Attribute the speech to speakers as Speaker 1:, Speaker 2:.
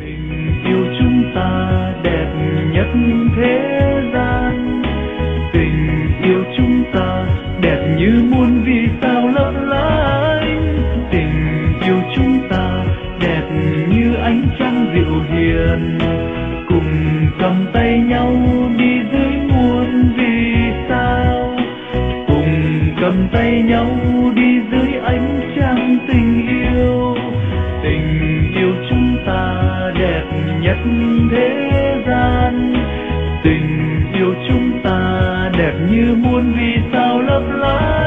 Speaker 1: Tình yêu chúng ta đẹp nhất thế gian. Tình yêu chúng ta đẹp như muôn vì sao lấp lánh. Tình yêu chúng ta đẹp như ánh trăng dịu hiền, cùng cầm tay nhau đi dưới muôn vì sao, cùng cầm tay nhau đi dưới ánh trăng tình yêu. Tình yêu chúng ta đẹp nhất thế gian. Tình yêu chúng ta đẹp như muôn vì sao lấp lánh.